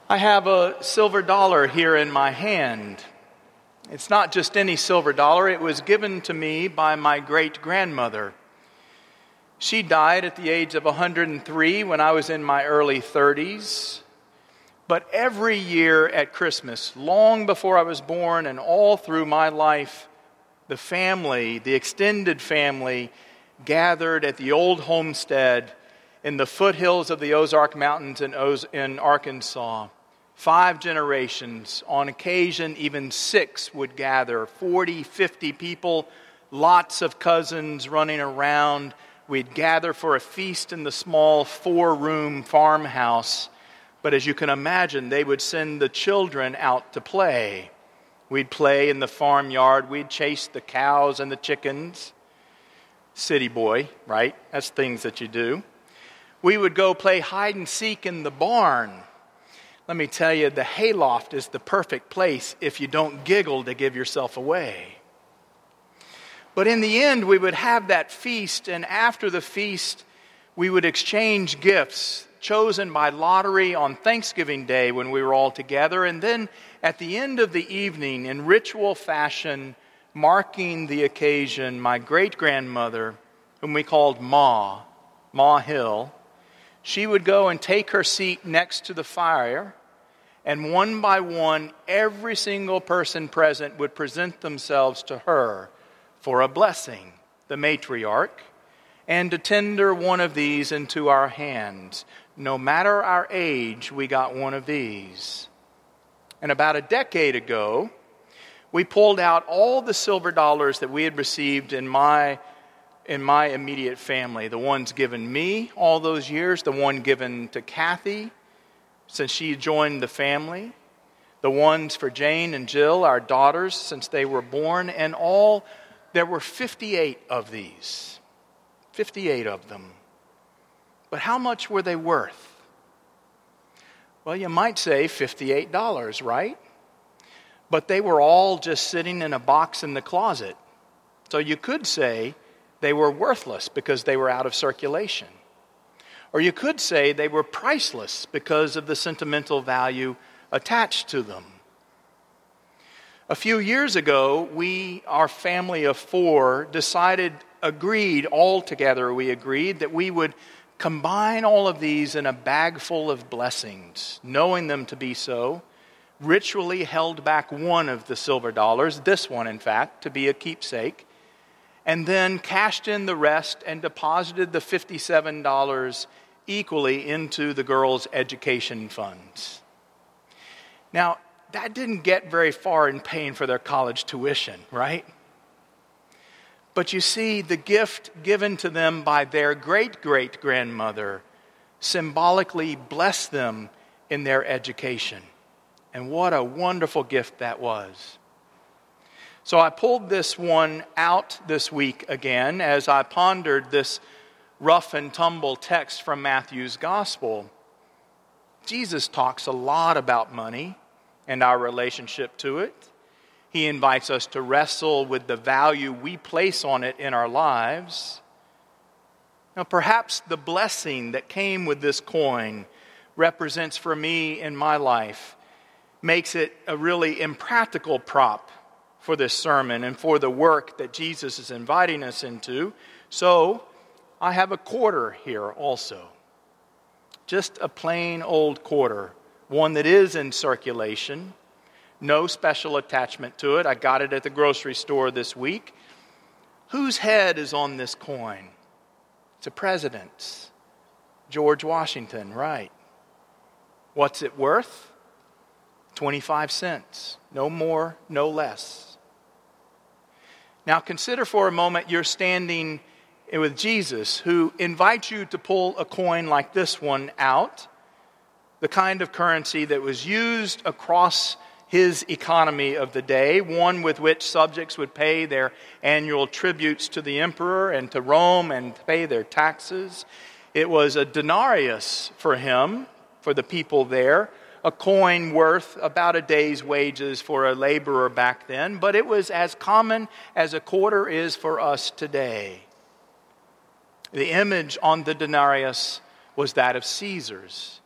I have a silver dollar here in my hand. It's not just any silver dollar. It was given to me by my great-grandmother. She died at the age of 103 when I was in my early 30s. But every year at Christmas, long before I was born and all through my life, the family, the extended family, gathered at the old homestead in the foothills of the Ozark Mountains in Arkansas. 5 generations, on occasion even 6 would gather, 40, 50 people, lots of cousins running around. We'd gather for a feast in the small 4-room farmhouse. But as you can imagine, they would send the children out to play. We'd play in the farmyard. We'd chase the cows and the chickens. City boy, right? That's things that you do. We would go play hide and seek in the barn. Let me tell you, the hayloft is the perfect place if you don't giggle to give yourself away. But in the end, we would have that feast, and after the feast, we would exchange gifts chosen by lottery on Thanksgiving Day when we were all together. And then at the end of the evening, in ritual fashion, marking the occasion, my great-grandmother, whom we called Ma Hill, she would go and take her seat next to the fire, and one by one, every single person present would present themselves to her for a blessing, the matriarch, and to tender one of these into our hands. No matter our age, we got one of these. And about a decade ago, we pulled out all the silver dollars that we had received in my immediate family. The ones given me all those years, the one given to Kathy since she joined the family, the ones for Jane and Jill, our daughters, since they were born, and all, there were 58 of these. 58 of them. But how much were they worth? Well, you might say $58, right? But they were all just sitting in a box in the closet. So you could say they were worthless because they were out of circulation. Or you could say they were priceless because of the sentimental value attached to them. A few years ago, our family of 4, agreed that we would combine all of these in a bag full of blessings, knowing them to be so, ritually held back one of the silver dollars, this one in fact, to be a keepsake, and then cashed in the rest and deposited the $57 equally into the girls' education funds. Now, that didn't get very far in paying for their college tuition, right? But you see, the gift given to them by their great-great-grandmother symbolically blessed them in their education. And what a wonderful gift that was. So I pulled this one out this week again as I pondered this rough and tumble text from Matthew's Gospel. Jesus talks a lot about money and our relationship to it. He invites us to wrestle with the value we place on it in our lives. Now, perhaps the blessing that came with this coin represents for me in my life, makes it a really impractical prop for this sermon and for the work that Jesus is inviting us into. So, I have a quarter here also. Just a plain old quarter, one that is in circulation. No special attachment to it. I got it at the grocery store this week. Whose head is on this coin? It's a president's. George Washington, right. What's it worth? 25 cents. No more, no less. Now consider for a moment you're standing with Jesus, who invites you to pull a coin like this one out, the kind of currency that was used across his economy of the day, one with which subjects would pay their annual tributes to the emperor and to Rome and pay their taxes. It was a denarius for him, for the people there, a coin worth about a day's wages for a laborer back then, but it was as common as a quarter is for us today. The image on the denarius was that of Caesar's.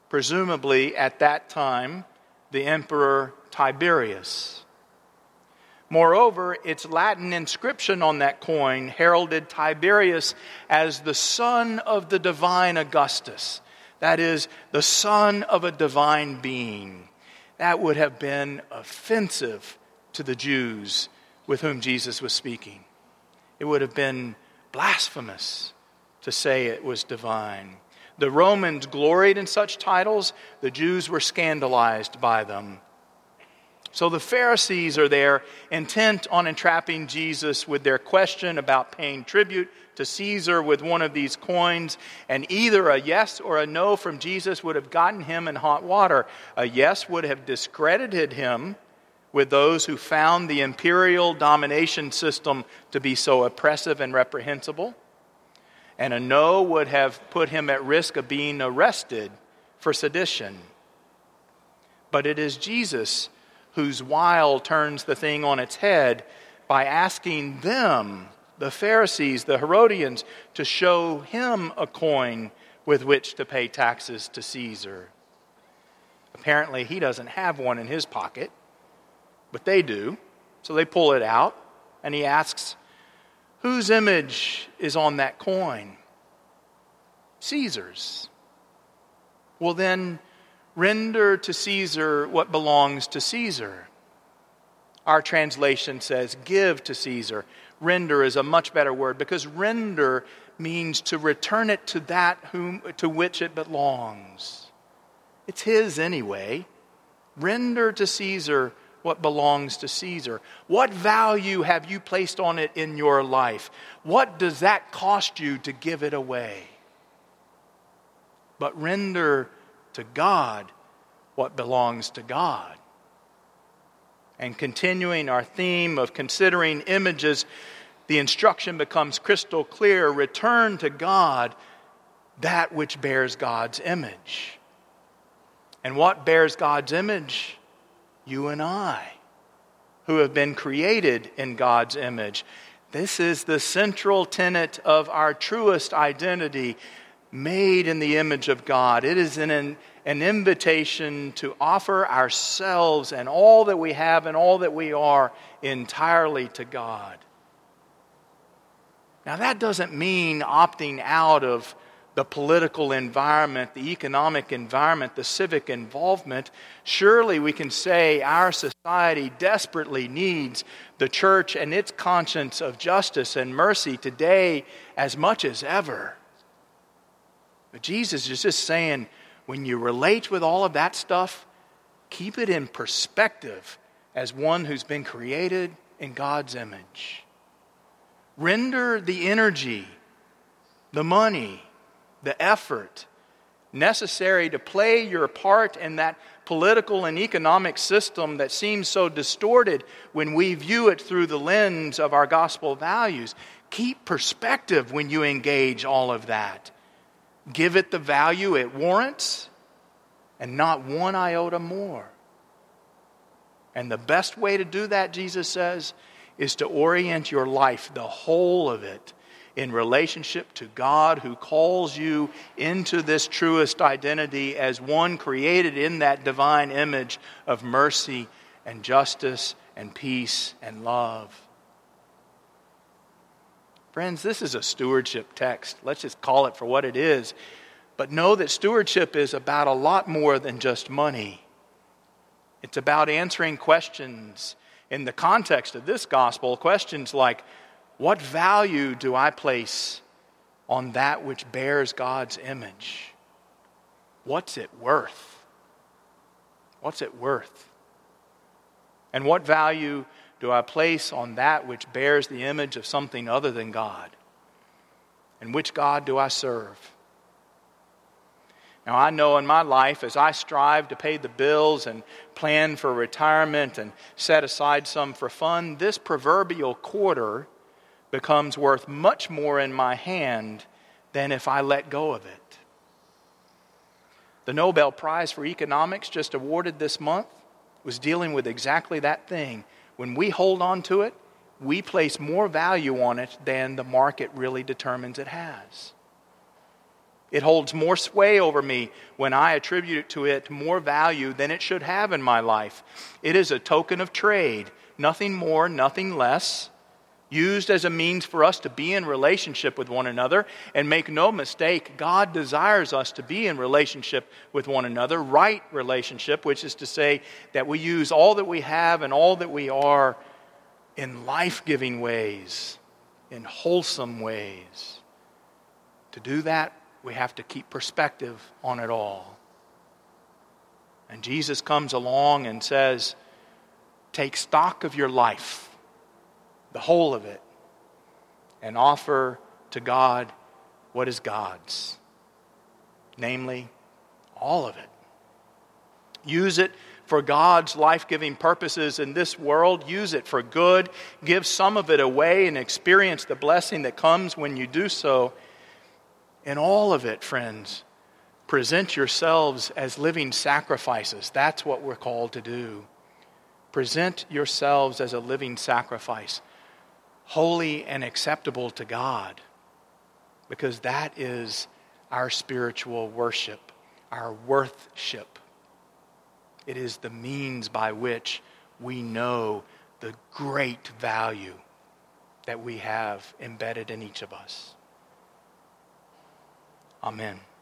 presumably at that time the Emperor Tiberius. Moreover, its Latin inscription on that coin heralded Tiberius as the son of the divine Augustus. That is, the son of a divine being. That would have been offensive to the Jews with whom Jesus was speaking. It would have been blasphemous to say it was divine. The Romans gloried in such titles. The Jews were scandalized by them. So the Pharisees are there, intent on entrapping Jesus with their question about paying tribute to Caesar with one of these coins. And either a yes or a no from Jesus would have gotten him in hot water. A yes would have discredited him with those who found the imperial domination system to be so oppressive and reprehensible. And a no would have put him at risk of being arrested for sedition. But it is Jesus whose wile turns the thing on its head by asking them, the Pharisees, the Herodians, to show him a coin with which to pay taxes to Caesar. Apparently, he doesn't have one in his pocket, but they do. So they pull it out, and he asks, whose image is on that coin? Caesar's. Well, then, render to Caesar what belongs to Caesar. Our translation says, give to Caesar. Render is a much better word because render means to return it to that to which it belongs. It's his anyway. Render to Caesar what belongs to Caesar. What value have you placed on it in your life? What does that cost you to give it away? But render to God what belongs to God. And continuing our theme of considering images, the instruction becomes crystal clear. Return to God that which bears God's image. And what bears God's image? You and I, who have been created in God's image. This is the central tenet of our truest identity, made in the image of God. It is an invitation to offer ourselves and all that we have and all that we are entirely to God. Now, that doesn't mean opting out of the political environment, the economic environment, the civic involvement. Surely we can say our society desperately needs the church and its conscience of justice and mercy today as much as ever. But Jesus is just saying, when you relate with all of that stuff, keep it in perspective as one who's been created in God's image. Render the energy, the money, the effort necessary to play your part in that political and economic system that seems so distorted when we view it through the lens of our gospel values. Keep perspective when you engage all of that. Give it the value it warrants and not one iota more. And the best way to do that, Jesus says, is to orient your life, the whole of it, in relationship to God who calls you into this truest identity as one created in that divine image of mercy and justice and peace and love. Friends, this is a stewardship text. Let's just call it for what it is. But know that stewardship is about a lot more than just money. It's about answering questions in the context of this gospel, questions like, what value do I place on that which bears God's image? What's it worth? What's it worth? And what value do I place on that which bears the image of something other than God? And which God do I serve? Now, I know in my life, as I strive to pay the bills and plan for retirement and set aside some for fun, this proverbial quarter becomes worth much more in my hand than if I let go of it. The Nobel Prize for Economics just awarded this month was dealing with exactly that thing. When we hold on to it, we place more value on it than the market really determines it has. It holds more sway over me when I attribute to it more value than it should have in my life. It is a token of trade, nothing more, nothing less, used as a means for us to be in relationship with one another. And make no mistake, God desires us to be in relationship with one another, right relationship, which is to say that we use all that we have and all that we are in life-giving ways, in wholesome ways. To do that, we have to keep perspective on it all. And Jesus comes along and says, take stock of your life, the whole of it, and offer to God what is God's, namely, all of it. Use it for God's life-giving purposes in this world. Use it for good. Give some of it away and experience the blessing that comes when you do so. In all of it, friends, present yourselves as living sacrifices. That's what we're called to do. Present yourselves as a living sacrifice, holy and acceptable to God, because that is our spiritual worship, our worthship. It is the means by which we know the great value that we have embedded in each of us. Amen.